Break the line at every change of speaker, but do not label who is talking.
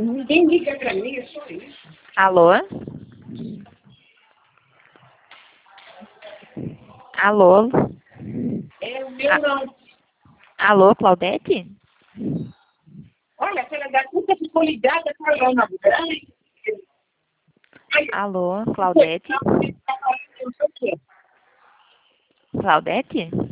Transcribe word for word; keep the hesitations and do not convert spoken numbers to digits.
Ninguém liga pra mim, é só isso.
Alô? Alô?
É o meu não.
Alô, Claudete?
Olha, aquela da puta ficou ligada com a Ana Grande.
Alô, Claudete?
Não sei o quê.
Claudete?